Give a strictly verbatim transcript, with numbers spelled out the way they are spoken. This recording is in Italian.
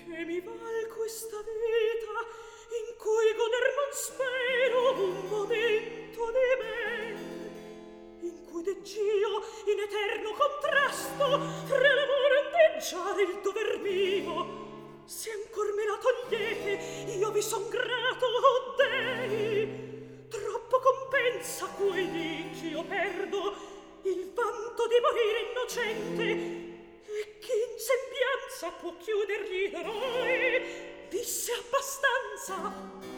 Che mi val questa vita in cui goder non spero un momento di me, in cui degg'io in eterno contrasto fra l'amore e ondeggiare il dover mio. Se ancor me la togliete, io vi son grato, oh dei. Troppo compensa quei dì ch'io perdo il vanto di morire innocente. E chi in sembianza può chiudergli d'eroi? Visse abbastanza